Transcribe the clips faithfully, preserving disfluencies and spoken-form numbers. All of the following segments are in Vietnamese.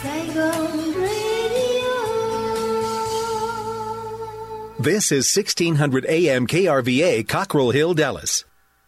Saigon Radio. This is sixteen hundred A M K R V A, Cockrell Hill, Dallas.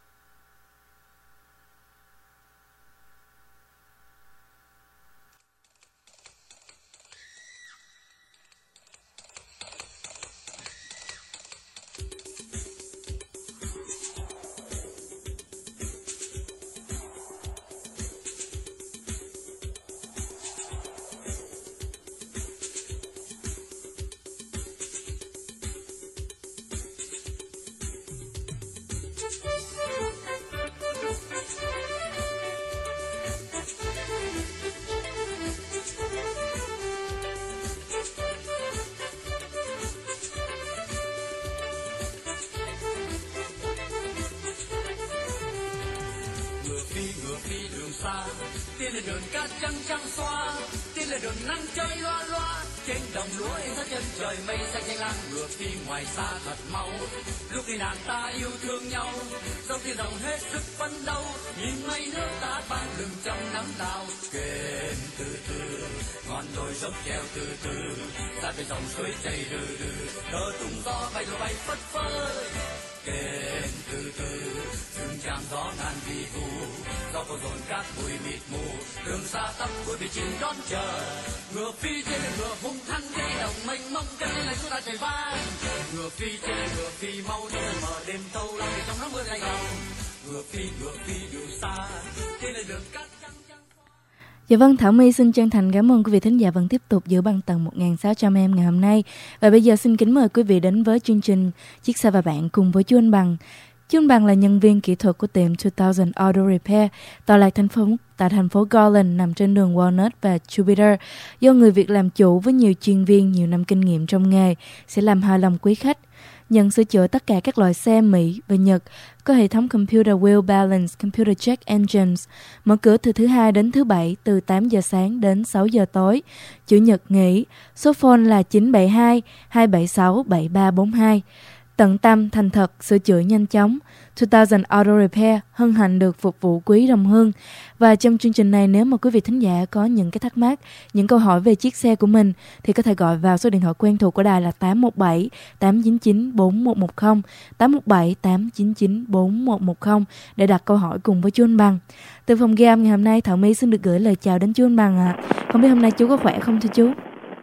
Dạ vâng, Thảo My xin chân thành cảm ơn quý vị thính giả vẫn tiếp tục giữ băng tần một nghìn sáu trăm em ngày hôm nay. Và bây giờ xin kính mời quý vị đến với chương trình Chiếc xe và bạn cùng với chú Anh Bằng. Chú Anh Bằng là nhân viên kỹ thuật của tiệm hai nghìn Auto Repair, tọa lạc thành phố tại thành phố Garland nằm trên đường Walnut và Jupiter. Do người Việt làm chủ với nhiều chuyên viên, nhiều năm kinh nghiệm trong nghề sẽ làm hài lòng quý khách. Nhận sửa chữa tất cả các loại xe Mỹ và Nhật, có hệ thống Computer Wheel Balance, Computer Check Engines, mở cửa từ thứ hai đến thứ bảy từ tám giờ sáng đến sáu giờ tối, chủ nhật nghỉ. Số phone là chín bảy hai hai bảy sáu bảy ba bốn hai. Tận tâm, thành thật, sửa chữa nhanh chóng. hai nghìn Auto Repair hân hạnh được phục vụ quý đồng hương. Và trong chương trình này, nếu mà quý vị thính giả có những cái thắc mắc, những câu hỏi về chiếc xe của mình thì có thể gọi vào số điện thoại quen thuộc của đài là tám một bảy tám chín chín bốn một một không, tám một bảy tám chín chín bốn một một không để đặt câu hỏi cùng với chú Anh Bằng. Từ phòng gam ngày hôm nay, Thảo My xin được gửi lời chào đến chú Anh Bằng ạ. À. Không biết hôm nay chú có khỏe không thưa chú?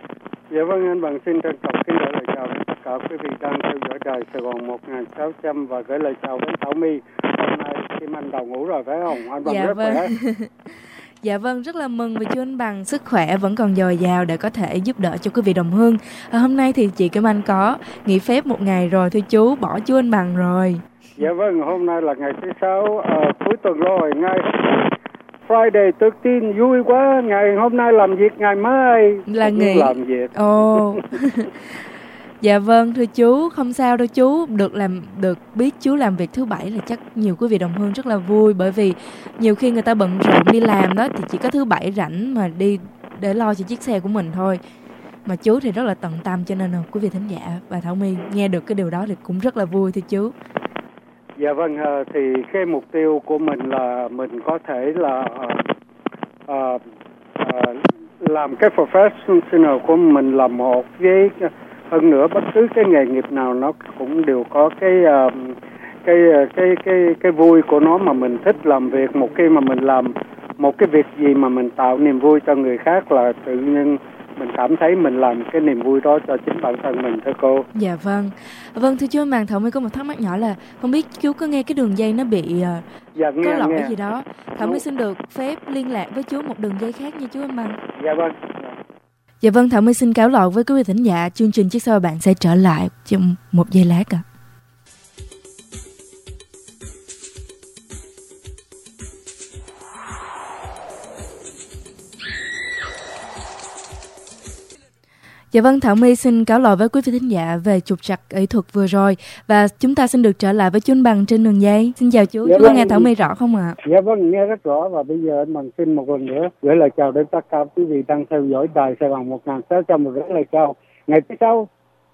Dạ vâng, anh Bằng xin trân trọng kính gửi lời chào đến tất cả quý vị đang theo dõi đài Sài Gòn một nghìn sáu trăm và gửi lời chào đến Thảo My. Hôm nay Kim Anh đầu ngủ rồi phải không? Anh Bằng dạ rất vâng. khỏe. Dạ vâng, rất là mừng vì chú Anh Bằng sức khỏe vẫn còn dồi dào để có thể giúp đỡ cho quý vị đồng hương. À, hôm nay thì chị Kim Anh có nghỉ phép một ngày rồi thưa chú, bỏ chú Anh Bằng rồi. Dạ vâng, hôm nay là ngày thứ sáu, uh, cuối tuần rồi, ngày Friday mười ba, vui quá. Ngày hôm nay làm việc, ngày mai là nghỉ. Làm việc. Ồ. Dạ vâng thưa chú, không sao đâu chú, được làm được biết chú làm việc thứ bảy là chắc nhiều quý vị đồng hương rất là vui, bởi vì nhiều khi người ta bận rộn đi làm đó thì chỉ có thứ bảy rảnh mà đi để lo cho chiếc xe của mình thôi. Mà chú thì rất là tận tâm, cho nên là quý vị thính giả và Thảo My nghe được cái điều đó thì cũng rất là vui thưa chú. Dạ vâng, thì cái mục tiêu của mình là mình có thể là uh, uh, uh, làm cái professional của mình là một, với hơn nữa bất cứ cái nghề nghiệp nào nó cũng đều có cái uh, cái cái cái cái vui của nó, mà mình thích làm việc. Một khi mà mình làm một cái việc gì mà mình tạo niềm vui cho người khác là tự nhiên mình cảm thấy mình làm cái niềm vui đó cho chính bản thân mình thưa cô. Dạ vâng. Vâng thưa chú Anh Bằng, Thảo My có một thắc mắc nhỏ là không biết chú có nghe cái đường dây nó bị uh, dạ, nghe, có lỗi nghe. gì đó. Thảo My xin được phép liên lạc với chú một đường dây khác nha chú Anh Bằng. Dạ vâng. Dạ vâng, Thảo My xin cáo lỗi với quý vị thính giả. Chương trình Chiếc Xe Bạn sẽ trở lại trong một giây lát ạ. Dạ vâng, Thảo My xin cáo lỗi với quý vị thính giả về trục trặc kỹ thuật vừa rồi, và chúng ta xin được trở lại với chú Anh Bằng trên đường dây. Xin chào chú, dạ chú vâng. có nghe Thảo My rõ không ạ? Dạ vâng, nghe rất rõ, và bây giờ anh Bằng xin một lần nữa gửi lời chào đến tất cả quý vị đang theo dõi đài Sài Gòn một nghìn sáu trăm và gửi lời chào ngày thứ sáu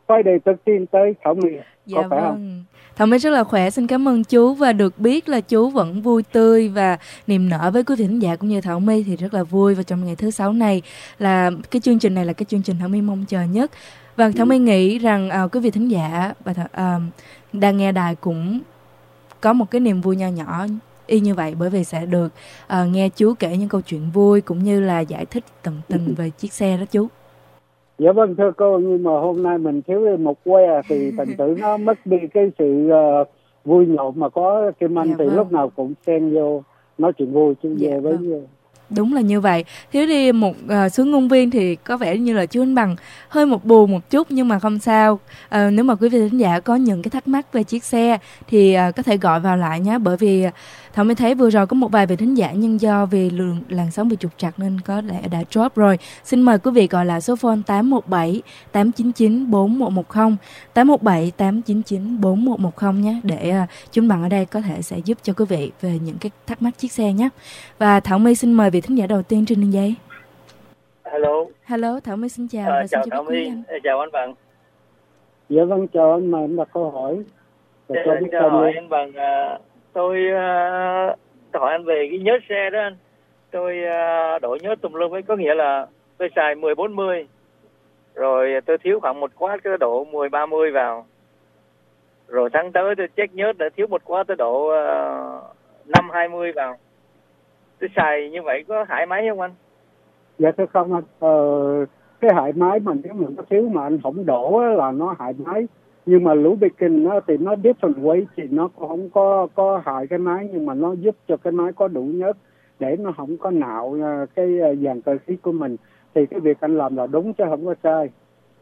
Friday thirteen tới Thảo My. Dạ có phải vâng. không? Thảo My rất là khỏe, xin cảm ơn chú, và được biết là chú vẫn vui tươi và niềm nở với quý vị thính giả cũng như Thảo My thì rất là vui. Và trong ngày thứ sáu này là cái chương trình này là cái chương trình Thảo My mong chờ nhất. Và Thảo My nghĩ rằng à, quý vị thính giả và à, đang nghe đài cũng có một cái niềm vui nho nhỏ y như vậy, bởi vì sẽ được à, nghe chú kể những câu chuyện vui cũng như là giải thích tận tình về chiếc xe đó chú. Dạ vâng thưa cô, nhưng mà hôm nay mình thiếu một que thì thành thử nó mất đi cái sự uh, vui nhộn mà có Kim Anh. Dạ thì vâng. Lúc nào cũng xen vô nói chuyện vui chứ dạ về với vâng. Đúng là như vậy. Thiếu đi một uh, số ngôn viên thì có vẻ như là chú Anh Bằng hơi một buồn một chút, nhưng mà không sao. Uh, nếu mà quý vị thính giả có những cái thắc mắc về chiếc xe thì uh, có thể gọi vào lại nhé. Bởi vì uh, Thảo mới thấy vừa rồi có một vài vị thính giả, nhưng do vì lượng làn sóng bị trục trặc nên có lẽ đã drop rồi. Xin mời quý vị gọi lại số phone tám một bảy tám chín chín bốn một một không, tám một bảy tám chín chín bốn một một không nhé, để uh, chú Anh Bằng ở đây có thể sẽ giúp cho quý vị về những cái thắc mắc chiếc xe nhé. Và Thảo My xin mời vị thính giả đầu tiên trên đường dây. Hello. Hello, Thảo My xin chào. À, và chào xin Thảo My, anh. chào anh Bằng. Dạ vâng, chào anh, mà em đặt câu hỏi. Để cho anh chào hỏi anh Bằng. À, tôi uh, hỏi anh về cái nhớt xe đó anh. Tôi uh, đổi nhớt tùm lum ấy, có nghĩa là tôi xài mười bốn mươi, rồi tôi thiếu khoảng một quát, tôi đổ mười ba mươi vào. Rồi tháng tới tôi check nhớt để thiếu một quát, tôi đổ uh, năm hai mươi vào. Tôi xài như vậy có hại máy không anh? Dạ thưa không anh, ờ, cái hại máy mà nếu mình có thiếu mà anh không đổ là nó hại máy. Nhưng mà lubricant nó thì nó different way thì nó không có có hại cái máy, nhưng mà nó giúp cho cái máy có đủ nhớt để nó không có nạo cái dàn cơ khí của mình. Thì cái việc anh làm là đúng chứ không có sai.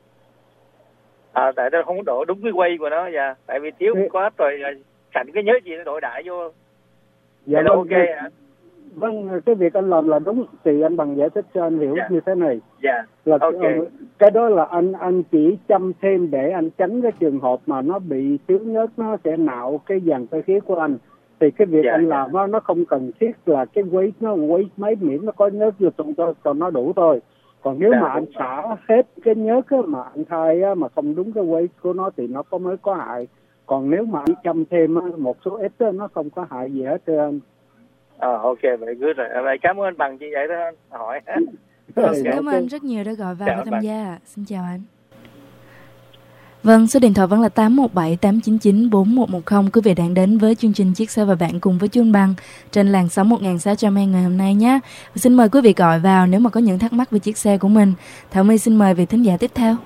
À, tại tôi không có đổ đúng cái quay của nó, dạ. Tại vì thiếu thế... quá rồi sẵn cái nhớt gì nó đổi đại vô. Dạ vâng, ok hả? Vâng, cái việc anh làm là đúng, thì anh Bằng giải thích cho anh hiểu yeah. như thế này. Dạ. Yeah. Là okay. Cái đó là anh anh chỉ chăm thêm để anh tránh cái trường hợp mà nó bị thiếu nhớt, nó sẽ nạo cái dàn cơ khí của anh. Thì cái việc yeah, anh làm yeah. nó không cần thiết là cái weight nó weight mấy, miễn nó có nhớt vô trong cho cho nó đủ thôi. Còn nếu yeah, mà anh xả hết cái nhớt á, mà anh thay á, mà không đúng cái weight của nó thì nó có mới có hại. Còn nếu mà anh chăm thêm á, một số ít á, nó không có hại gì hết thưa anh. À, ok, vậy good rồi. Vậy cảm ơn anh Bằng chị vậy đó anh hỏi. Okay. Xin cảm ơn anh rất nhiều đã gọi vào và tham gia. Xin chào anh. Vâng, số điện thoại vẫn là tám một bảy tám chín chín bốn một một không. Quý vị đang đến với chương trình Chiếc Xe và Bạn cùng với chú Anh Bằng trên làn sóng một nghìn sáu trăm em ngày hôm nay nhé. Và xin mời quý vị gọi vào nếu mà có những thắc mắc về chiếc xe của mình. Thảo My xin mời vị thính giả tiếp theo.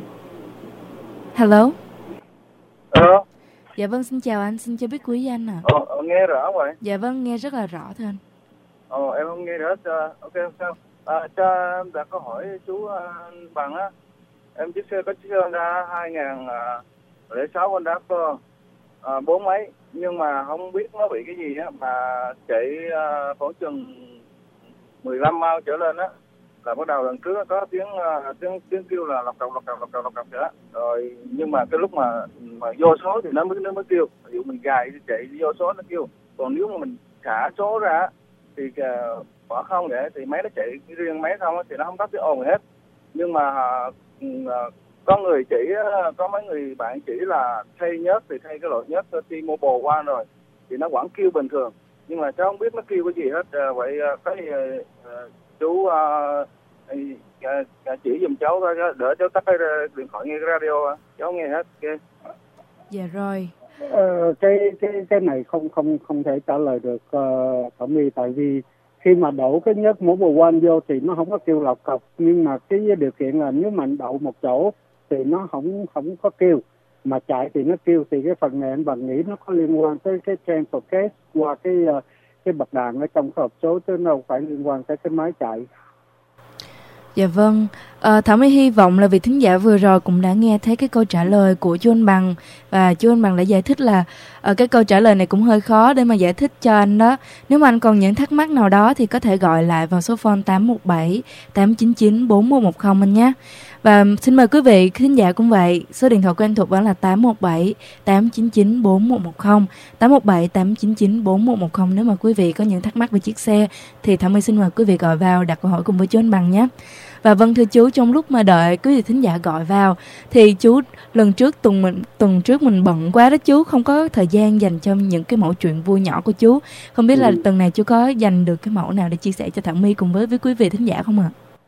Hello. Hello. Dạ vâng, xin chào anh, xin cho biết quý anh ạ. À. Ờ, nghe rõ vậy? Dạ vâng, nghe rất là rõ thưa anh. Ờ, em không nghe rõ, uh, ok không sao. À, cho em đặt câu hỏi chú uh, Bằng á. Em chiếc xe có chiếc Honda hai nghìn lẻ sáu Honda Accord uh, bốn mấy, nhưng mà không biết nó bị cái gì á, mà chạy uh, khoảng chừng mười lăm mile trở lên á, là bắt đầu lần trước có tiếng uh, tiếng tiếng kêu là lọc cọc lọc cọc lọc cọc lọc cọc vậy đó. Rồi nhưng mà cái lúc mà mà vô số thì nó mới nó mới kêu, ví dụ mình gài chạy vô số nó kêu. Còn nếu mà mình thả số ra thì uh, bỏ không để thì máy nó chạy riêng máy không thì nó không có tiếng ồn gì hết. Nhưng mà uh, có người chỉ uh, có mấy người bạn chỉ là thay nhớt thì thay cái loại nhớt T-Mobile qua rồi thì nó vẫn kêu bình thường, nhưng mà cháu không biết nó kêu cái gì hết. Uh, vậy uh, cái uh, chú uh, uh, chỉ giùm cháu thôi, đỡ cháu tắt cái điện thoại nghe cái radio, cháu nghe hết. Okay. Dạ rồi. Ờ, cái cái cái này không không không thể trả lời được uh, Thảo My, tại vì khi mà đổ cái nhớt Mobile One vô thì nó không có kêu lọc cọc, nhưng mà cái điều kiện là nếu mà đậu một chỗ thì nó không không có kêu, mà chạy thì nó kêu. Thì cái phần này anh Bằng nghĩ nó có liên quan tới cái transfer case qua cái uh, cái bật đàn ở trong cái hộp số, chứ nó không phải liên quan tới cái máy chạy. Dạ vâng, à, Thảo My hy vọng là vị thính giả vừa rồi cũng đã nghe thấy cái câu trả lời của chú Anh Bằng. Và chú Anh Bằng đã giải thích là à, cái câu trả lời này cũng hơi khó để mà giải thích cho anh đó. Nếu mà anh còn những thắc mắc nào đó thì có thể gọi lại vào số phone tám một bảy tám chín chín bốn một một không anh nhé. Và xin mời quý vị khán giả cũng vậy, số điện thoại quen thuộc đó là tám một bảy tám chín chín bốn một một không, tám một bảy tám chín chín bốn một một không. Nếu mà quý vị có những thắc mắc về chiếc xe thì Thảo My xin mời quý vị gọi vào đặt câu hỏi cùng với chú anh Bằng nhé. Và vâng thưa chú, trong lúc mà đợi quý vị thính giả gọi vào thì chú lần trước tuần mình tuần trước mình bận quá đó chú, không có thời gian dành cho những cái mẫu chuyện vui nhỏ của chú. Không biết là Ừ. tuần này chú có dành được cái mẫu nào để chia sẻ cho Thảo My cùng với với quý vị thính giả không ạ?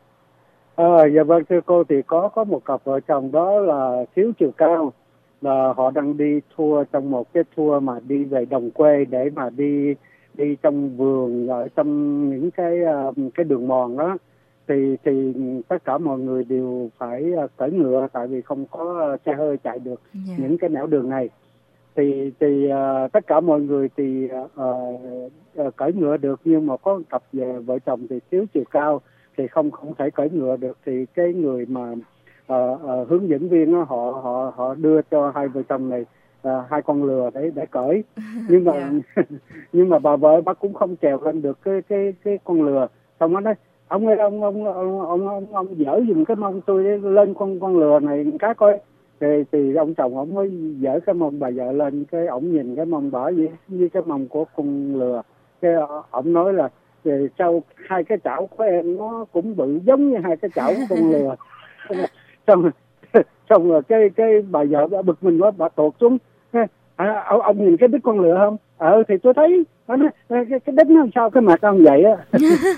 Ờ, dạ vâng thưa cô, thì có có một cặp vợ chồng đó là thiếu chiều cao, là họ đang đi tour trong một cái tour mà đi về đồng quê để mà đi đi trong vườn ở trong những cái ờ, cái đường mòn đó, thì thì tất cả mọi người đều phải ờ, cưỡi ngựa, tại vì không có ờ, xe hơi chạy được Dạ. những cái nẻo đường này. Thì thì ờ, tất cả mọi người thì ờ, ờ, cưỡi ngựa được, nhưng mà có một cặp vợ vợ chồng thì thiếu chiều cao thì không không thể cưỡi ngựa được, thì cái người mà ờ, ờ, hướng dẫn viên đó, họ họ họ đưa cho hai vợ chồng này ờ, hai con lừa để để cưỡi, nhưng mà nhưng mà bà vợ bác cũng không trèo lên được cái cái cái con lừa. Xong nó nói ông ơi, ông ông ông ông ông, ông dỡ giùm cái mông tôi lên con con lừa này cái coi. Thì, thì ông chồng ông mới dỡ cái mông bà vợ lên, cái ổng nhìn cái mông bà với, với cái mông của con lừa, cái ổng nói là về sau hai cái chảo của em nó cũng bự giống như hai cái chảo của con lừa. xong xong rồi cái cái bà vợ bực mình quá, bà tuột xuống. À, ông, ông nhìn cái đít con lừa không? Ờ thì tôi thấy nó nói, cái, cái đít nó làm sao cái mặt ông vậy á.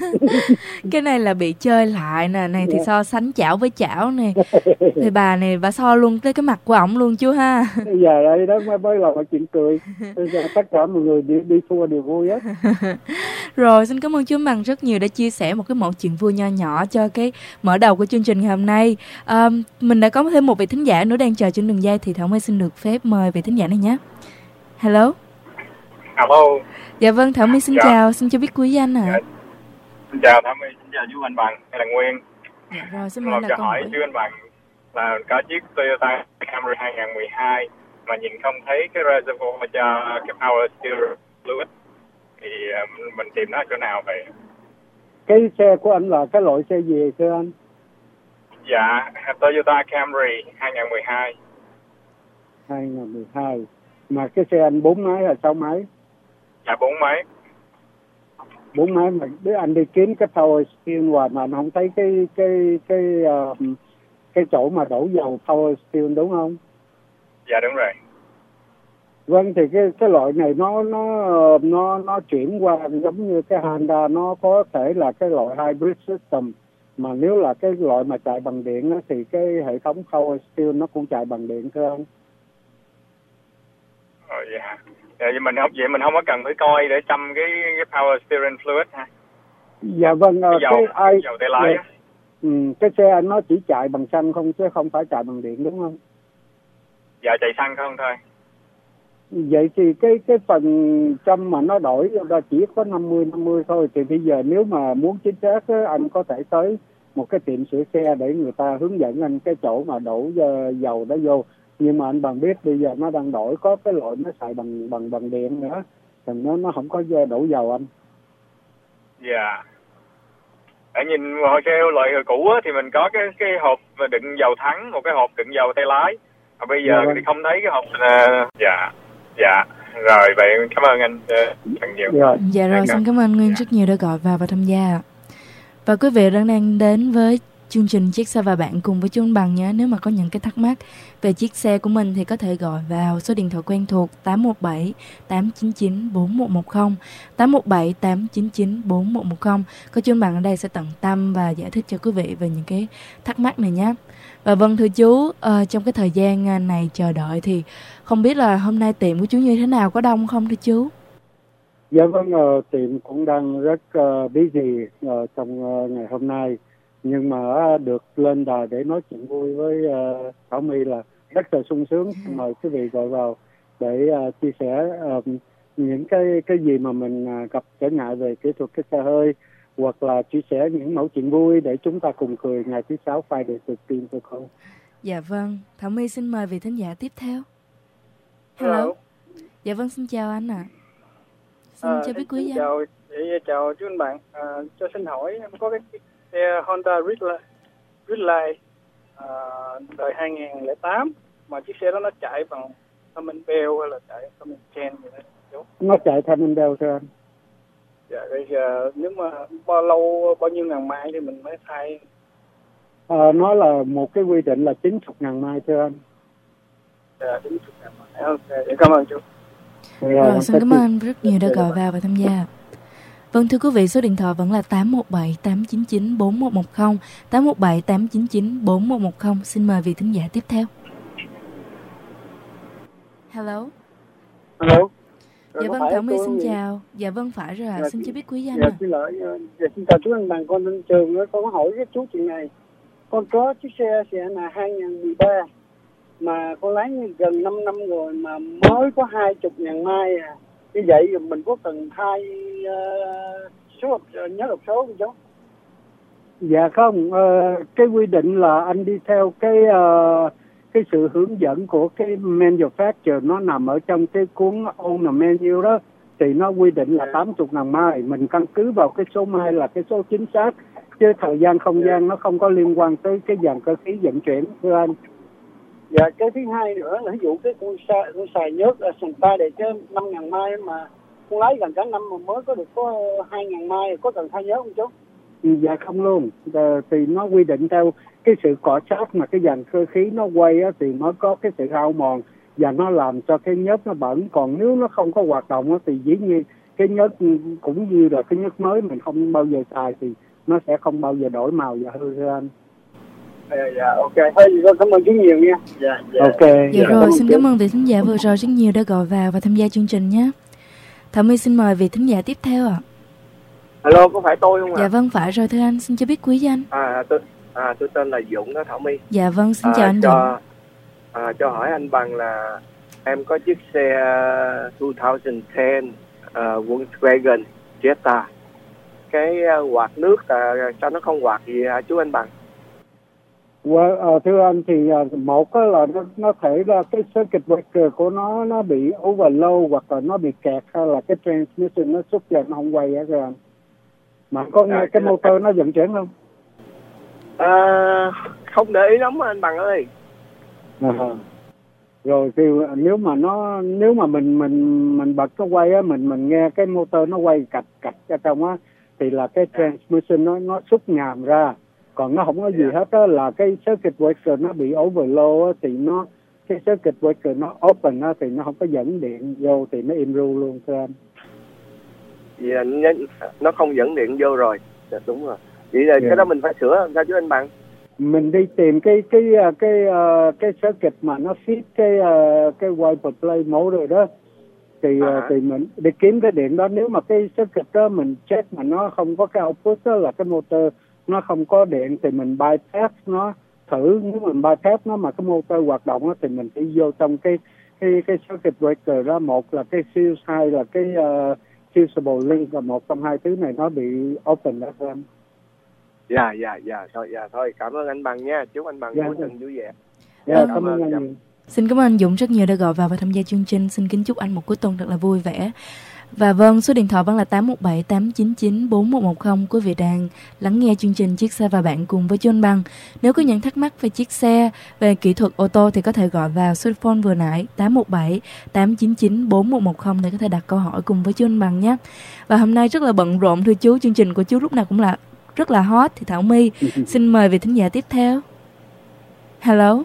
Cái này là bị chơi lại nè, này thì so sánh chảo với chảo nè. Thì bà này bà so luôn tới cái mặt của ổng luôn chú ha. Bây giờ đây đó mới mới là một chuyện cười. Bây giờ tất cả mọi người đi đi thua đều vui á. Rồi xin cảm ơn chú Bằng rất nhiều đã chia sẻ một cái mẫu chuyện vui nho nhỏ cho cái mở đầu của chương trình ngày hôm nay. À, mình đã có thêm một vị thính giả nữa đang chờ trên đường dây, thì Thảo My xin được phép mời vị thính giả này nhé. Hello. Hello. Dạ vâng, Thảo My xin Dạ. chào, xin cho biết quý danh ạ. À. Dạ. Xin chào Thảo My, xin chào chú anh Bằng hay là Nguyên. Dạ rồi, xin Một mời là câu câu hỏi hỏi. chú anh Bằng là có chiếc Toyota Camry hai không một hai mà nhìn không thấy cái reservoir cho cái power steering fluid, thì uh, mình tìm nó ở chỗ nào vậy? Cái xe của anh là cái loại xe gì thưa anh? Dạ, Toyota Camry hai không một hai. hai không một hai. Mà cái xe anh bốn máy hay sáu máy? Dạ bốn máy. Bốn máy mà đứa anh đi kiếm cái power steering hoài mà anh không thấy cái cái cái uh, cái chỗ mà đổ dầu power steering đúng không? Dạ đúng rồi. Vâng, thì cái cái loại này nó nó nó nó chuyển qua giống như cái Honda, nó có thể là cái loại hybrid system, mà nếu là cái loại mà chạy bằng điện á, thì cái hệ thống power steering nó cũng chạy bằng điện thưa ông. Ờ, dạ. Dạ, vậy mình không vậy mình không có cần phải coi để chăm cái, cái power steering fluid ha. Dạ vâng, Cái dầu, cái ai dầu tay lái á. ừ, cái xe anh nó chỉ chạy bằng xăng không, chứ không phải chạy bằng điện đúng không? Dạ chạy xăng không thôi. Vậy thì cái cái phần trăm mà nó đổi ra chỉ có năm mươi năm mươi thôi. Thì bây giờ nếu mà muốn chính xác á, anh có thể tới một cái tiệm sửa xe để người ta hướng dẫn anh cái chỗ mà đổ dầu đó vô. Nhưng mà anh Bằng biết bây giờ nó đang đổi, có cái loại nó xài bằng bằng bằng điện nữa, thì nó nó không có đổ dầu anh. Dạ. Ở nhìn hồi xe loại cũ á, thì mình có cái cái hộp đựng dầu thắng, một cái hộp đựng dầu tay lái. Mà bây giờ Dạ, thì không thấy cái hộp. Uh, dạ. Dạ. Rồi vậy cảm ơn anh uh, thật nhiều. Dạ. Dạ rồi, xin cảm ơn Nguyên rất nhiều đã gọi vào và tham gia. Và quý vị đang đang đến với chương trình Chiếc Xe và Bạn cùng với chú anh Bằng nhé. Nếu mà có những cái thắc mắc về chiếc xe của mình thì có thể gọi vào số điện thoại quen thuộc tám một bảy tám chín chín bốn một một không, tám một bảy tám chín chín bốn một một không. Có chú anh Bằng ở đây sẽ tận tâm và giải thích cho quý vị về những cái thắc mắc này nhé. Và vâng thưa chú, uh, trong cái thời gian này chờ đợi thì không biết là hôm nay tiệm của chú như thế nào, có đông không thưa chú? Dạ vâng, uh, tiệm cũng đang rất uh, busy uh, trong uh, ngày hôm nay. Nhưng mà uh, được lên đài để nói chuyện vui với uh, Thảo My là rất là sung sướng. Mời quý vị gọi vào để uh, chia sẻ uh, những cái cái gì mà mình uh, gặp trở ngại về kỹ thuật cái xe hơi, hoặc là chia sẻ những mẫu chuyện vui để chúng ta cùng cười ngày thứ sáu Friday the thirteenth được không? Dạ vâng, Thảo My xin mời vị thính giả tiếp theo. Hello. Hello. Dạ vâng, xin chào anh ạ. À. Xin À, cho biết quý danh. chào, chào chú anh bạn. À, cho xin hỏi em có cái xe Honda Ridgeline, Ridgeline à, đời hai nghìn lẻ tám, mà chiếc xe đó nó chạy bằng Common Bell hay là chạy Common Chain gì đó chú? Nó chạy Common Bell thưa anh. Dạ, bây giờ nếu mà bao lâu, bao nhiêu ngàn mile thì mình mới thay? À, nó là một cái quy định là chín mươi ngàn mile thưa anh. Dạ, chín mươi ngàn mile. Ok, cảm ơn chú. Rồi, Rồi, xin cảm ơn anh rất nhiều đã gọi vào và tham gia. Vâng, thưa quý vị, số điện thoại vẫn là tám một bảy tám chín chín bốn một một không, tám một bảy tám chín chín bốn một một không. Xin mời vị thính giả tiếp theo. Hello. Hello. Dạ vâng, Thảo My xin chào. Dạ vâng, phải rồi ạ. Xin cho biết quý danh dạ, ạ. Xin lỗi. Dạ, xin chào chú anh bằng, con lên trường nữa. Con có hỏi với chú chuyện này. Con có chiếc xe sẽ là hai nghìn mười ba mà con lái gần năm năm rồi mà mới có hai mươi ngàn mai à. Như vậy mình có cần thay uh, số nhớ hộp số không chú? Dạ không, uh, cái quy định là anh đi theo cái uh, cái sự hướng dẫn của cái manufacturer, nó nằm ở trong cái cuốn owner manual đó, thì nó quy định là tám mươi ngàn mai. Mình căn cứ vào cái số mai là cái số chính xác, chứ thời gian không gian nó không có liên quan tới cái dàn cơ khí vận chuyển thưa anh. Dạ, cái thứ hai nữa là ví dụ cái con xài, con xài nhớt là sàn tay để cho năm ngàn mai mà con lái gần cả năm mà mới có được có hai ngàn mai, có cần thay nhớt không chú? Dạ không luôn, à, thì nó quy định theo cái sự cọ sát mà cái dàn cơ khí nó quay á, thì nó có cái sự hao mòn và nó làm cho cái nhớt nó bẩn. Còn nếu nó không có hoạt động á, thì dĩ nhiên cái nhớt cũng như là cái nhớt mới mình không bao giờ xài thì nó sẽ không bao giờ đổi màu và hư thưa anh. Dạ, dạ, ok. Thôi, cảm ơn chú nhiều nha. Dạ, dạ. Ok. Dạ, dạ rồi, cảm xin cảm ơn vị thính giả vừa rồi rất nhiều đã gọi vào và tham gia chương trình nhé. Thảo My xin mời vị thính giả tiếp theo ạ. Alo, có phải tôi không ạ? Dạ vâng, phải rồi thưa anh, xin cho biết quý danh. À, tôi à, tôi tên là Dũng đó Thảo My. Dạ vâng, xin chào à, anh cho, Dũng. À, cho hỏi anh bằng là em có chiếc xe hai không một không uh, Volkswagen Jetta. Cái uh, quạt nước uh, sao nó không quạt gì hả chú anh bằng? Well, uh, thưa anh thì uh, một á là nó, nó thể là cái circuit breaker của nó nó bị overload hoặc là nó bị kẹt, hay là cái transmission nó xúc giờ nó không quay á thưa anh. Mà có nghe à, cái motor là... nó vận chuyển không? À, không để ý lắm anh bằng ơi. À, rồi thì nếu mà nó nếu mà mình mình mình bật nó quay á, mình mình nghe cái motor nó quay cạch cạch ở trong á, thì là cái transmission nó nó xúc nhàm ra. Còn nó không có gì hết á, là cái circuit breaker nó bị overload á, thì nó cái circuit breaker nó open á, thì nó không có dẫn điện vô thì nó im ru luôn thưa anh. Vì nó không dẫn điện vô rồi. Dạ, đúng rồi. Vậy là yeah. cái đó mình phải sửa làm sao chứ anh bằng? Mình đi tìm cái cái cái cái, uh, cái circuit mà nó fit cái uh, cái wiper plate motor đó, thì uh, thì mình đi kiếm cái điện đó. Nếu mà cái circuit đó mình check mà nó không có cái output đó, là cái motor nó không có điện, thì mình bypass nó thử. Nếu mình bypass nó mà cái motor hoạt động đó, thì mình phải vô trong cái cái cái circuit breaker đó, một là cái fuse, hai là cái uh, fusible link, và một trong hai thứ này nó bị open đó em. Dạ dạ dạ thôi dạ thôi cảm ơn anh bằng nha, chúc anh bằng dạ, cuối tuần vui vẻ. Dạ, dạ, cảm ơn anh dạ. nhiều. Xin cảm ơn anh Dũng rất nhiều đã gọi vào và tham gia chương trình. Xin kính chúc anh một cuối tuần thật là vui vẻ. Và vâng, số điện thoại vẫn là tám một bảy tám chín chín bốn một một không. Quý vị đang lắng nghe chương trình Chiếc Xe và Bạn cùng với chú anh Bằng. Nếu có những thắc mắc về chiếc xe, về kỹ thuật ô tô thì có thể gọi vào số phone vừa nãy tám một bảy tám chín chín bốn một một không để có thể đặt câu hỏi cùng với chú anh Bằng nhé. Và hôm nay rất là bận rộn thưa chú, chương trình của chú lúc nào cũng là rất là hot. Thì Thảo My xin mời vị thính giả tiếp theo. Hello.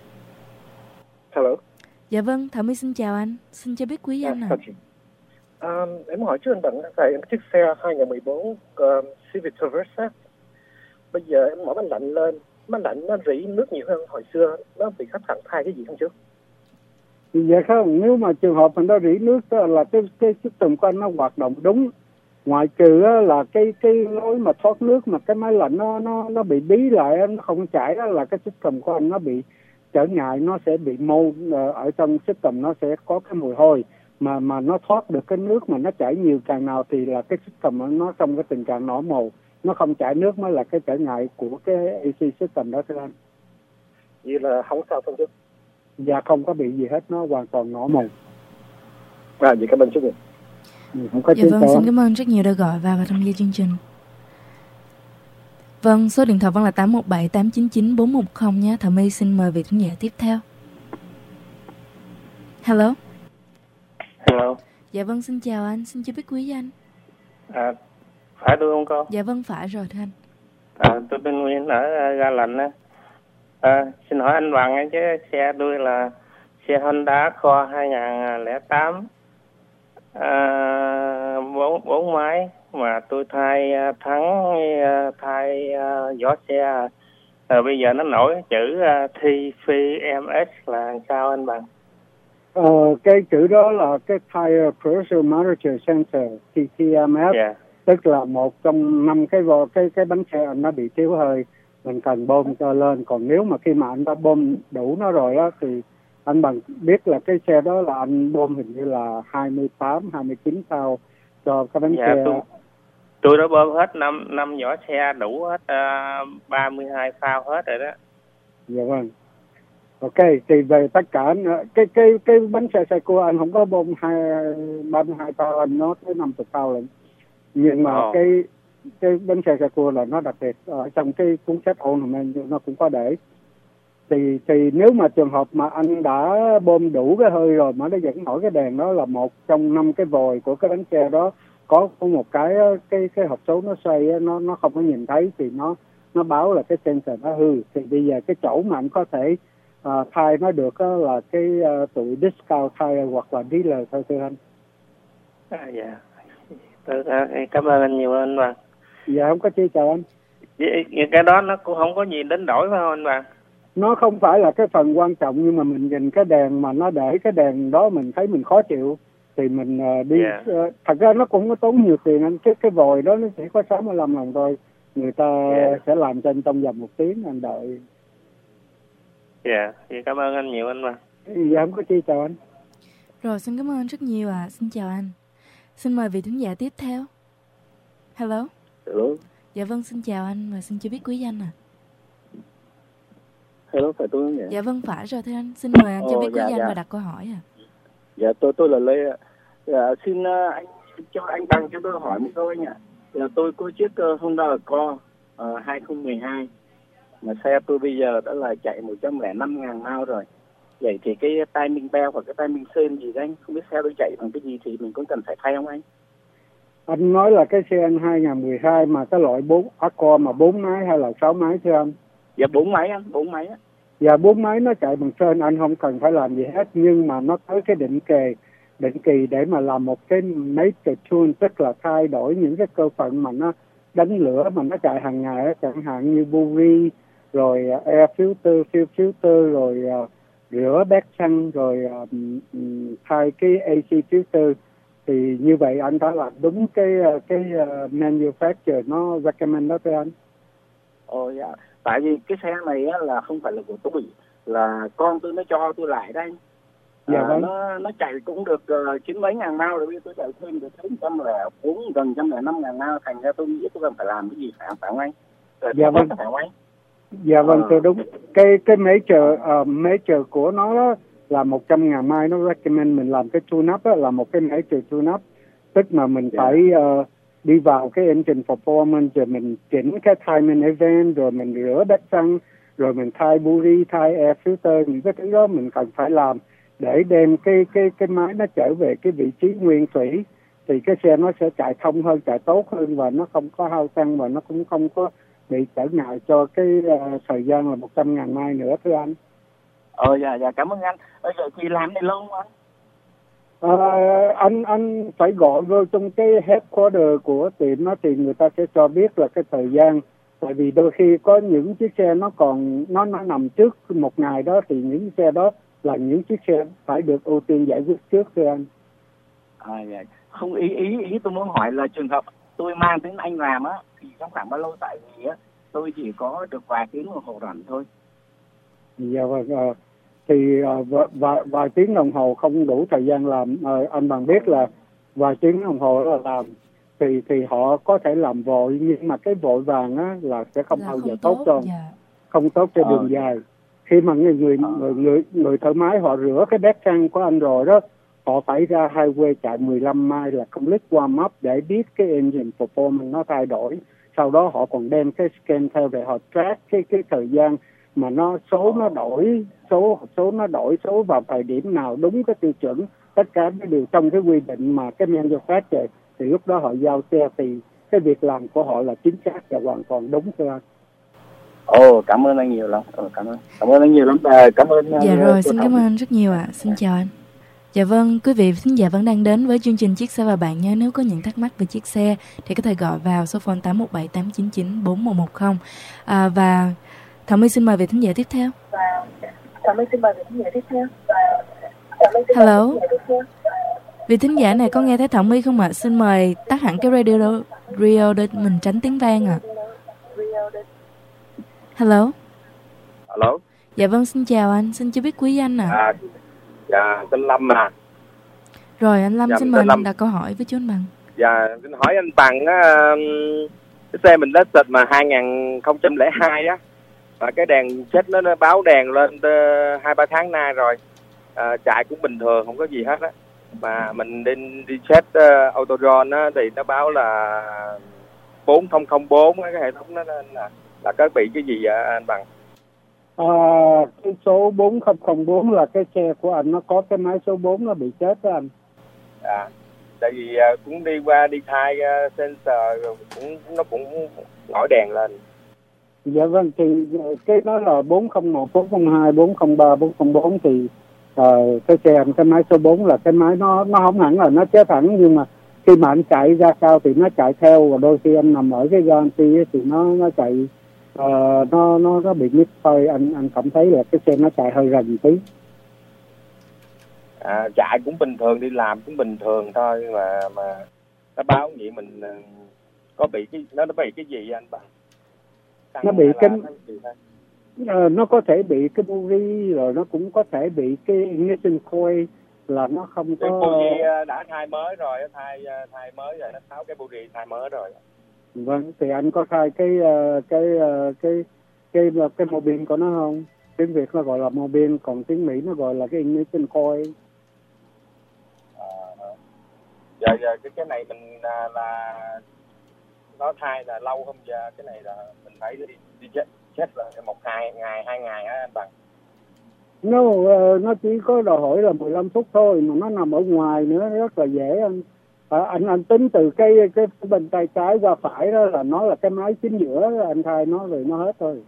Hello. Dạ vâng, Thảo My xin chào anh. Xin cho biết quý danh nào. À, em hỏi trước anh Bằng tại em chiếc xe hai không một bốn uh, Civic Traverse. Bây giờ em mở máy lạnh lên, máy lạnh nó rỉ nước nhiều hơn hồi xưa, nó bị khách hàng thay cái gì không chứ? Dạ không, nếu mà trường hợp mình đó rỉ nước đó là cái cái system của anh nó hoạt động đúng, ngoại trừ là cái cái lối mà thoát nước mà cái máy lạnh nó nó nó bị bí lại, nó không chảy, đó là cái system của anh nó bị trở ngại, nó sẽ bị mâu ở trong system, nó sẽ có cái mùi hôi. mà mà nó thoát được cái nước mà nó chảy nhiều càng nào thì là cái system nó trong cái tình trạng nổ màu, nó không chảy nước mới là cái trở ngại của cái a xê system đó thưa anh. Vậy là không sao không chứ? Dạ không có bị gì hết, nó hoàn toàn nổ màu. À, vậy cảm ơn chú. Ừ, không có dạ vâng, xin cảm ơn rất nhiều đã gọi vào và tham gia chương trình. Vâng, số điện thoại Vân là tám một bảy tám chín chín bốn một không nhé. Thảo My xin mời vị thính giả tiếp theo. Hello. Hello. Dạ vâng, xin chào anh, xin cho biết quý danh. À, phải tôi không cô? Dạ vâng, phải rồi thưa anh. À, tôi tên Nguyên ở uh, Ga Lạnh á. À, xin hỏi anh Bằng chứ xe tôi là xe Honda Accord hai không không tám, à, bốn, bốn máy mà tôi thay uh, thắng uh, thay uh, vỏ xe. À, bây giờ nó nổi chữ uh, T F M S là sao anh Bằng? Ờ, cái chữ đó là cái Tire Pressure Monitor Sensor T P M S, yeah. Tức là một trong năm cái cái cái bánh xe nó bị thiếu hơi, mình cần bơm cho lên. Còn nếu mà khi mà anh đã bơm đủ nó rồi á thì anh Bằng biết là cái xe đó là anh bơm hình như là hai mươi tám, hai mươi chín phao cho cái bánh dạ, xe. Tôi, tôi đã bơm hết năm năm vỏ xe đủ hết uh, ba mươi hai phao hết rồi đó. Dạ vâng. Ok, thì về tất cả cái cái cái bánh xe xe cua anh không có bơm hai ba mươi hai phao, anh nó tới năm mươi phao lận. Nhưng mà oh. cái cái bánh xe xe cua là nó đặc biệt ở trong cái cuốn sách ornament nó cũng có để. Thì thì nếu mà trường hợp mà anh đã bơm đủ cái hơi rồi mà nó vẫn nổi cái đèn đó là một trong năm cái vòi của cái bánh xe đó có có một cái cái cái hộp số nó xoay nó nó không có nhìn thấy thì nó nó báo là cái sensor nó hư. Thì bây giờ cái chỗ mà anh có thể uh, thay nó được uh, là cái uh, tụi discount tire hoặc là dealer thôi thưa anh. À, dạ. Tôi, uh, cảm ơn anh nhiều anh Bằng. Dạ không có chi, chào anh. Vậy, cái đó nó cũng không có gì đến đổi phải không anh Bằng? Nó không phải là cái phần quan trọng, nhưng mà mình nhìn cái đèn mà nó để cái đèn đó mình thấy mình khó chịu thì mình uh, đi. Yeah. Uh, thật ra nó cũng có tốn nhiều tiền anh. Cái cái vòi đó nó chỉ có sáu mươi lăm đồng thôi. Người ta yeah. sẽ làm cho anh trong vòng một tiếng anh đợi. Dạ, yeah. Thì cảm ơn anh nhiều anh Bằng. Dạ không có chi, chào anh. Rồi, xin cảm ơn anh rất nhiều ạ. À. Xin chào anh. Xin mời vị thính giả tiếp theo. Hello. Hello. Dạ vâng, xin chào anh và xin cho biết quý danh ạ. À. Hello, phải tôi không nhỉ? Dạ vâng, phải rồi thưa anh. Xin mời anh cho biết quý dạ, danh dạ. và đặt câu hỏi ạ. À. Dạ, tôi tôi là Lê ạ. Dạ, xin uh, anh cho anh Bằng cho tôi hỏi một câu anh ạ. Dạ, tôi có chiếc uh, Honda Accord uh, hai không một hai mà xe tôi bây giờ đã là chạy một trăm lẻ năm nghìn mile rồi. Vậy thì cái timing bell hoặc cái timing sen gì đấy anh, không biết xe tôi chạy bằng cái gì thì mình có cần phải thay không anh? Anh nói là cái xe anh hai không một hai mà cái loại bốn Accord mà bốn máy hay là sáu máy thưa anh? Dạ bốn máy anh, bốn máy á. Dạ bốn máy nó chạy bằng sơn, anh không cần phải làm gì hết, nhưng mà nó tới cái định kỳ định kỳ để mà làm một cái major tune, tức là thay đổi những cái cơ phận mà nó đánh lửa mà nó chạy hàng ngày, chẳng hạn như buri, rồi air filter, fuel filter, rồi uh, rửa bát xăng, rồi uh, thay cái a xê filter. Thì như vậy anh đã làm đúng cái cái uh, manufacturer nó recommend đó thưa anh. Ồ dạ, tại vì cái xe này á, là không phải là của tôi, là con tôi nó cho tôi lại đây. Dạ à, vâng. nó nó chạy cũng được uh, chín mấy ngàn mile rồi, bây giờ tôi chạy thêm được chín trăm lẻ bốn gần trăm lẻ năm ngàn mile, thành ra tôi nghĩ tôi cần phải làm cái gì phải phải không anh? Rồi, dạ vâng. Phải không anh? Dạ vâng, à. thưa đúng. Cái cái major uh, major của nó đó là một trăm ngàn mile, nó recommend mình làm cái tune up đó, là một cái major tune up, tức mà mình yeah. phải uh, đi vào cái engine performance, rồi mình chỉnh cái timing event, rồi mình rửa bát xăng, rồi mình thay buri, thay air filter, những cái thứ đó mình cần phải làm để đem cái cái cái máy nó trở về cái vị trí nguyên thủy, thì cái xe nó sẽ chạy thông hơn, chạy tốt hơn, và nó không có hao xăng, và nó cũng không có bị trở ngại cho cái uh, thời gian là một trăm ngàn mile nữa thưa anh. Ờ dạ dạ cảm ơn anh. Bây giờ thì làm này lâu không anh? À, anh anh phải gọi vô trong cái headquarter của tiệm nó thì người ta sẽ cho biết là cái thời gian, tại vì đôi khi có những chiếc xe nó còn nó nó nằm trước một ngày đó, thì những xe đó là những chiếc xe phải được ưu tiên giải quyết trước thưa anh. À dạ. Không, ý ý ý tôi muốn hỏi là trường hợp tôi mang đến anh làm á thì trong khoảng bao lâu, tại vì á tôi chỉ có được vài tiếng đồng hồ rảnh thôi. Dạ vâng. À, thì uh, vài, vài tiếng đồng hồ không đủ thời gian làm. Uh, anh Bằng biết là vài tiếng đồng hồ là làm thì thì họ có thể làm vội, nhưng mà cái vội vàng á là sẽ không bao giờ tốt cho dạ. không tốt cho đường ờ. dài. Khi mà người người, ờ. người người người thợ máy họ rửa cái bát xăng của anh rồi đó, họ phải ra highway chạy mười lăm mile là complete warm up để biết cái engine performance nó thay đổi. sau đó họ còn đem cái scan theo để họ track cái cái thời gian mà nó số nó đổi số số nó đổi số vào thời điểm nào đúng cái tiêu chuẩn, tất cả cái điều trong cái quy định mà cái manufacturer, thì lúc đó họ giao xe thì cái việc làm của họ là chính xác và hoàn toàn đúng thưa anh. Ồ, cảm ơn anh nhiều lắm. Ồ, cảm ơn cảm ơn anh nhiều lắm. À, cảm ơn. Dạ uh, rồi, xin cảm ơn anh rất nhiều ạ. À. Xin chào anh. Dạ vâng, quý vị khán giả vẫn đang đến với chương trình Chiếc Xe và bạn nhé. Nếu có những thắc mắc về chiếc xe thì có thể gọi vào số phone tám một bảy tám chín chín bốn một một không. À, và Thảo My xin mời vị thính giả tiếp theo. Thảo My xin mời vị thính giả tiếp theo. Hello. Vị thính giả này có nghe thấy Thảo My không ạ? À? Xin mời tắt hẳn cái radio radio để mình tránh tiếng vang ạ. À. Hello. Hello. Dạ vâng, xin chào anh. Xin cho biết quý danh ạ. À. À, dạ, tên Lâm à. Rồi anh Lâm, dạ, xin mời Lâm. anh đặt câu hỏi với chú anh Bằng. Dạ, xin hỏi anh Bằng á, cái xe mình tested mà hai không không hai á, và cái đèn chết nó, nó báo đèn lên hai ba tháng nay rồi, à, chạy cũng bình thường, không có gì hết á. Mà mình đi đi check uh, Autoron á thì nó báo là bốn không không bốn, cái hệ thống nó là là có bị cái gì vậy anh Bằng? À, cái số bốn không không bốn là cái xe của anh nó có cái máy số bốn nó bị chết đó anh. À, tại vì uh, cũng đi qua đi thay uh, sensor cũng nó cũng nổi đèn lên. Dạ vâng, thì cái đó là bốn không một, bốn không hai, bốn không ba, bốn không bốn thì uh, cái xe anh cái máy số bốn là cái máy nó nó không hẳn là nó chết hẳn, nhưng mà khi mà anh chạy ra sao thì nó chạy theo, và đôi khi anh nằm ở cái guarantee thì nó nó chạy uh, nó nó nó bị misfire, anh anh cảm thấy là cái xe nó chạy hơi rần tí. À, chạy cũng bình thường, đi làm cũng bình thường thôi, mà mà nó báo vậy mình uh, có bị cái nó nó bị cái gì anh Bằng? Nó bị cái uh, nó có thể bị cái buri, rồi nó cũng có thể bị cái ignition coil là nó không có. Cái buri đã thay mới rồi, thay thay mới rồi, nó tháo cái buri thay mới rồi. Vâng, thì anh có thay cái uh, cái uh, cái cái cái, cái mobile của nó không? Tiếng Việt nó gọi là mobile, còn tiếng Mỹ nó gọi là cái ignition coil. À, giờ giờ cái cái này mình là, là nó thay là lâu không, giờ cái này là mình phải đi đi chết chết là một hai ngày hai ngày á anh Bằng. No, uh, nó chỉ có đòi hỏi là mười lăm phút thôi, mà nó nằm ở ngoài nữa, rất là dễ anh. À, anh anh tính từ cái cái bên tay trái qua phải đó là nó là cái máy chính giữa, anh thay nó rồi nó hết thôi.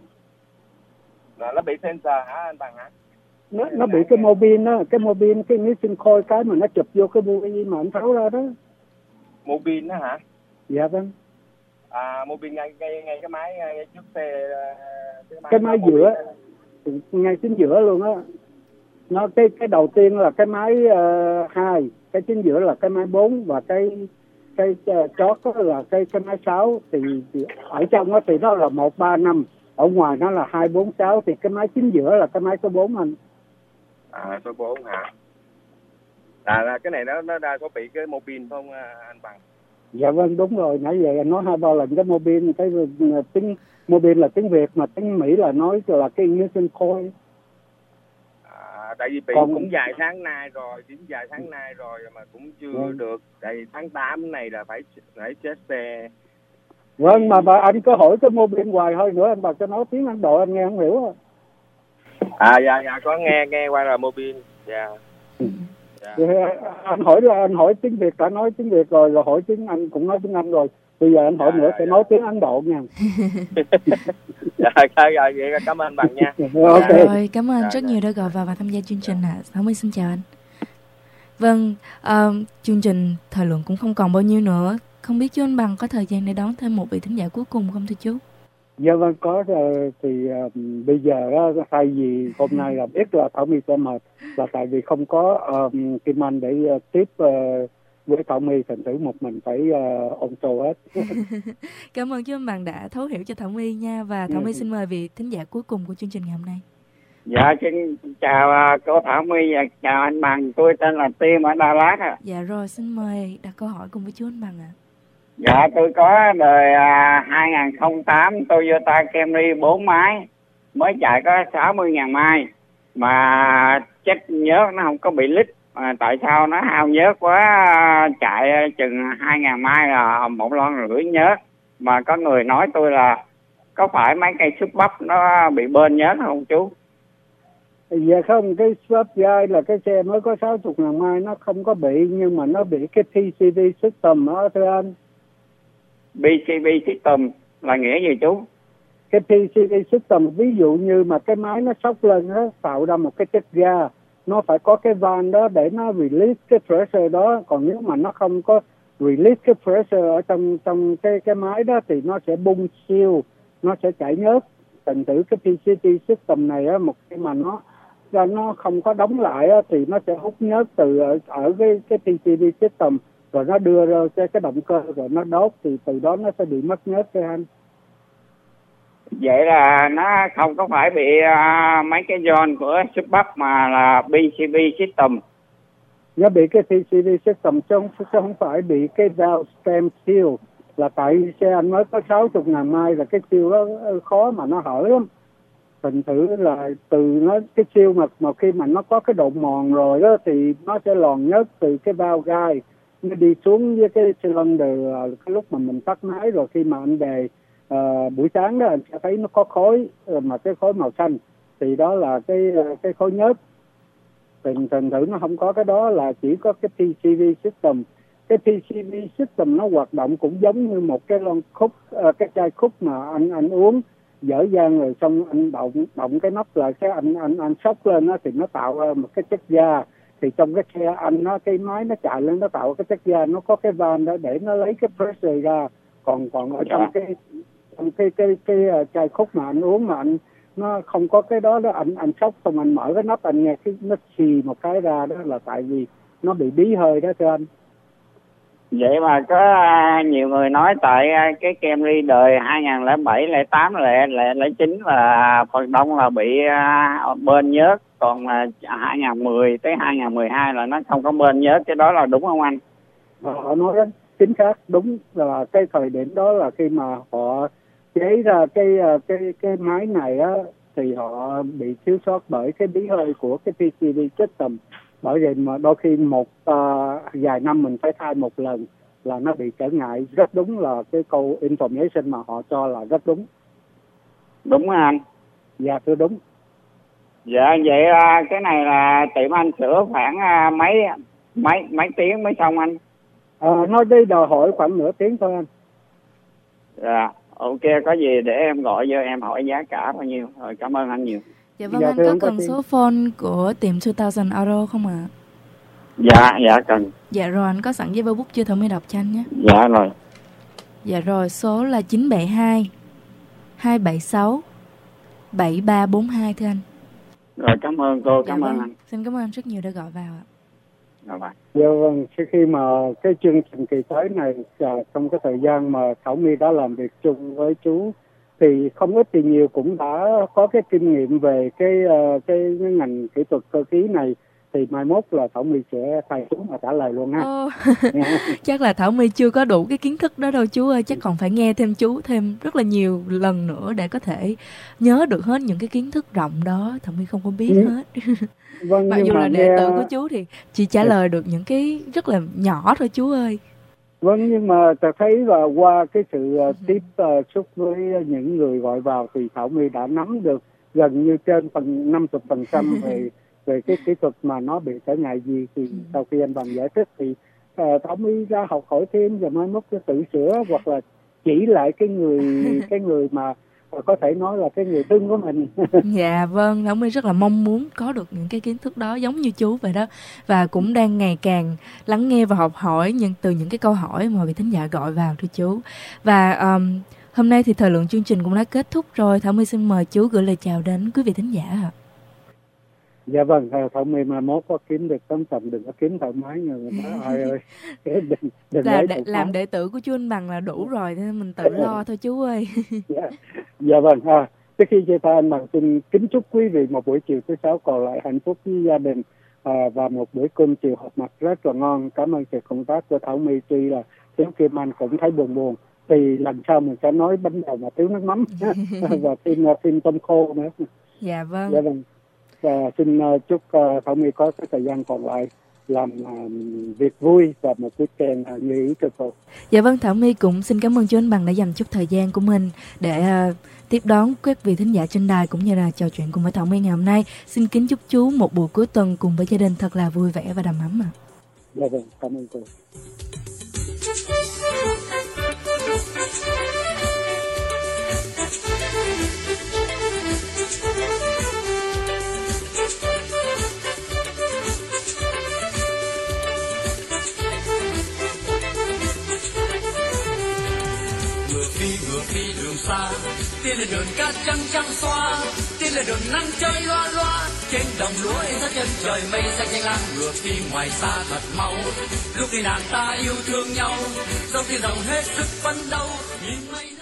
Là nó bị sensor hả anh Bằng hả? Nó nó bị cái mobile đó, cái mobile cái ignition coil, cái mà nó chụp vô cái bui mà anh tháo ra đó. Mobile đó hả? Dạ vâng. À, mobile ngay ngay ngay cái máy ngay trước xe cái máy, cái máy giữa đó. Ngay chính giữa luôn á. Nó cái cái đầu tiên là cái máy hai, uh, cái chính giữa là cái máy bốn, và cái cái uh, chót đó là cái cái máy sáu, thì, thì ở trong đó thì nó là một ba năm, ở ngoài nó là hai bốn sáu, thì cái máy chính giữa là cái máy số bốn anh. À, số bốn hả? À, là cái này nó nó đã có bị cái mobile không anh Bằng? Dạ vâng, đúng rồi, nãy giờ anh nói hai ba lần cái mobile, cái tiếng mobile là tiếng Việt, mà tiếng Mỹ là nói là cái ignition coil. À, tại vì bị còn... cũng vài tháng nay rồi, cũng vài tháng nay rồi mà cũng chưa ừ. được, tại vì tháng tám này là phải phải chết xe. Vâng, mà bà anh có hỏi cái mobile hoài thôi nữa, anh bà cho nói tiếng Ấn Độ anh nghe không hiểu à? À dạ dạ có nghe nghe qua rồi mobile. Dạ. Ừ. Yeah. Anh hỏi là anh hỏi tiếng Việt đã nói tiếng Việt rồi, rồi hỏi tiếng Anh cũng nói tiếng Anh rồi, bây giờ anh hỏi dạ, nữa dạ, sẽ dạ. nói tiếng Ấn Độ nha. Dạ rồi, vậy cảm ơn anh Bằng nha. Okay. Dạ. Rồi cảm ơn dạ, rất dạ. nhiều đã gọi vào và tham gia chương trình ạ. À. Thảo My xin chào anh. Vâng, uh, chương trình thời lượng cũng không còn bao nhiêu nữa, không biết chú anh Bằng có thời gian để đón thêm một vị thính giả cuối cùng không thưa chú? Dạ vâng có, thì uh, bây giờ uh, thay vì hôm nay là biết là Thảo My sẽ mệt, là tại vì không có uh, Kim Anh để uh, tiếp uh, với Thảo My, thành thử một mình phải uh, ôn show hết. Cảm ơn chú anh Bằng đã thấu hiểu cho Thảo My nha, và Thảo My xin mời vị thính giả cuối cùng của chương trình ngày hôm nay. Dạ xin chào uh, cô Thảo My, chào anh Bằng, tôi tên là Tim ở Đà Lạt ạ. Dạ rồi, xin mời đặt câu hỏi cùng với chú anh Bằng ạ. À. Dạ tôi có đời uh, hai không không tám Toyota Camry bốn máy, mới chạy có sáu mươi ngàn mai, mà chất nhớt nó không có bị lít. À, tại sao nó hao nhớt quá, uh, chạy chừng hai ngàn mai là một lon rưỡi nhớt. mà có người nói tôi là có phải mấy cây xúc bắp nó bị bơn nhớt không chú? Dạ không, cái swap guide là cái xe mới có sáu mươi ngàn mai, nó không có bị, nhưng mà nó bị cái pê xê vê system đó thưa anh. pê xê vê system là nghĩa gì chú? Cái pê xê vê system ví dụ như mà cái máy nó sóc lên, nó tạo ra một cái chất ga, nó phải có cái van đó để nó release cái pressure đó. Còn nếu mà nó không có release cái pressure ở trong trong cái cái máy đó thì nó sẽ bung siêu, nó sẽ chảy nhớt. Thành thử cái pê xê vê system này á, một khi mà nó nó không có đóng lại á, thì nó sẽ hút nhớt từ ở, ở cái cái pê xê vê system, rồi nó đưa ra cái cái động cơ rồi nó đốt, thì từ đó nó sẽ bị mất nhớt thưa anh. Vậy là nó không có phải bị uh, mấy cái giòn của xúc bắp mà là pê xê vê system. Nó bị cái pê xê vê system chứ không, chứ không phải bị cái valve stem seal. Là tại xe anh mới có sáu mươi ngàn mai, là cái seal đó khó mà nó hở lắm. Thành thử là từ nó cái seal mà, mà khi mà nó có cái độ mòn rồi đó thì nó sẽ lòn nhớt từ cái valve guide nó đi xuống với cái cylinder. Cái lúc mà mình tắt máy rồi, khi mà anh đề uh, buổi sáng đó anh sẽ thấy nó có khói, mà cái khói màu xanh thì đó là cái cái khói nhớt. Thành, thành thử nó không có cái đó, là chỉ có cái pê xê vê system. Cái pê xê vê system nó hoạt động cũng giống như một cái lon khúc, uh, cái chai khúc mà anh anh uống dở dang rồi xong anh động động cái nắp lại, cái anh anh anh sóc lên đó thì nó tạo ra một cái chất ga. Thì trong cái xe anh nó cái máy nó chạy lên nó tạo cái chất ga, nó có cái van đó để nó lấy cái pressure ra. Còn còn ở trong cái trong cái cái cái, cái uh, chai khúc mà anh uống mà anh nó không có cái đó đó, anh anh sóc xong anh mở cái nắp anh nghe cái nó xì một cái ra, đó là tại vì nó bị bí hơi đó thưa anh. Vậy mà có uh, nhiều người nói tại uh, cái Camry đời hai không không bảy, không không tám, không không chín là phần đông là bị uh, bơn nhớt, còn uh, hai không một không tới hai không một hai là nó không có bơn nhớt. Cái đó là đúng không anh? Họ nói đó, chính xác đúng, là cái thời điểm đó là khi mà họ chế ra cái cái cái máy này á, thì họ bị thiếu sót bởi cái bí hơi của cái pê xê vê system. Bởi vậy mà đôi khi một uh, vài năm mình phải thay một lần là nó bị trở ngại. Rất đúng là cái câu information mà họ cho là rất đúng. Đúng không anh? Dạ thưa đúng. Dạ vậy uh, cái này là tiệm anh sửa khoảng uh, mấy mấy mấy tiếng mới xong anh? À, nói đi đòi hỏi khoảng nửa tiếng thôi anh. Dạ ok, có gì để em gọi vô em hỏi giá cả bao nhiêu. Rồi cảm ơn anh nhiều. Dạ vâng, dạ, anh có cần số phone của tiệm hai nghìn Auto không ạ? À? Dạ, dạ cần. Dạ rồi, anh có sẵn giấy báo bút chưa, thử mới đọc cho anh nhé. Dạ rồi. Dạ rồi, số là chín bảy hai hai bảy sáu bảy ba bốn hai thưa anh. Rồi cảm ơn cô, cảm dạ ơn vâng. anh. Xin cảm ơn anh rất nhiều đã gọi vào ạ. Dạ vâng. Dạ vâng, khi mà cái chương trình kỳ tới này, trong cái thời gian mà Thảo My đã làm việc chung với chú thì không ít thì nhiều cũng đã có cái kinh nghiệm về cái uh, cái, cái ngành kỹ thuật cơ khí này, thì mai mốt là Thảo My sẽ thay chú mà trả lời luôn ha. Oh. Chắc là Thảo My chưa có đủ cái kiến thức đó đâu chú ơi, chắc còn phải nghe thêm chú thêm rất là nhiều lần nữa để có thể nhớ được hết những cái kiến thức rộng đó. Thảo My không có biết ừ. hết. Vâng, mặc dù là đệ nghe... tử của chú thì chỉ trả lời được những cái rất là nhỏ thôi chú ơi. Vâng, nhưng mà ta thấy là qua cái sự uh, tiếp uh, xúc với những người gọi vào thì Thảo My đã nắm được gần như trên phần năm mươi phần trăm về về cái kỹ thuật mà nó bị trở ngại gì. Thì ừ. sau khi anh Bằng giải thích thì uh, Thảo My ra học hỏi thêm và mai mốt cái tự sửa hoặc là chỉ lại cái người cái người mà có thể nói là cái người thân của mình. Dạ vâng, Thảo My rất là mong muốn có được những cái kiến thức đó giống như chú vậy đó. Và cũng đang ngày càng lắng nghe và học hỏi những từ những cái câu hỏi mà vị thính giả gọi vào thưa chú. Và um, hôm nay thì thời lượng chương trình cũng đã kết thúc rồi. Thảo My xin mời chú gửi lời chào đến quý vị thính giả ạ. Dạ vâng, Thảo My mà mốt có kiếm được tấm tầm đừng có kiếm thoải mái như người ta ai ơi. Đừng, đừng là để, làm đệ tử của chú Anh Bằng là đủ rồi, nên mình tự lo thôi chú ơi. Dạ, dạ vâng, à, trước khi chia tay anh Bằng xin kính chúc quý vị một buổi chiều thứ sáu còn lại hạnh phúc với gia đình à, và một bữa cơm chiều họp mặt rất là ngon. Cảm ơn sự công tác của Thảo My, tuy là Thiếu Kim Anh cũng thấy buồn buồn. Thì lần sau mình sẽ nói bánh bèo mà thiếu nước mắm và thêm thêm tôm khô nữa. Dạ vâng. Dạ vâng. Và xin uh, chúc uh, Thảo My có cái thời gian còn lại làm uh, việc vui và một cái kèn uh, như ý cho cô. Dạ vâng, Thảo My cũng xin cảm ơn chú Anh Bằng đã dành chút thời gian của mình để uh, tiếp đón các vị thính giả trên đài cũng như là trò chuyện cùng với Thảo My ngày hôm nay. Xin kính chúc chú một buổi cuối tuần cùng với gia đình thật là vui vẻ và đầm ấm ạ. Dạ vâng, cảm ơn cô. Ngược đi đường xa, tiến lên đường cát trắng trắng xóa, tiến lên đường nắng trời loa loa, trên đồng lúa in ra chân trời mây xanh nhanh lang. Ngược đi ngoài xa thật mau, lúc đi nàng ta yêu thương nhau, dòng tin rộng hết sức phấn đấu, nhìn mây.